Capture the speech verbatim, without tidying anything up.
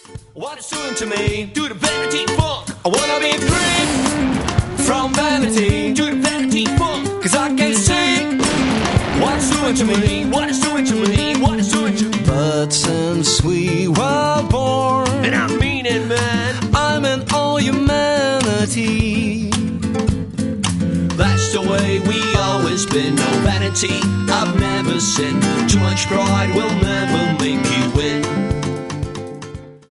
What it's doing to me, do the vanity funk. I wanna be free from vanity, do the vanity funk. Cause I can see what it's doing to me, what it's doing to me, what it's doing to me. But since we were born, and I mean it, man, I'm in all humanity. That's the way we always been, no vanity I've never seen. Too much pride will never make you win.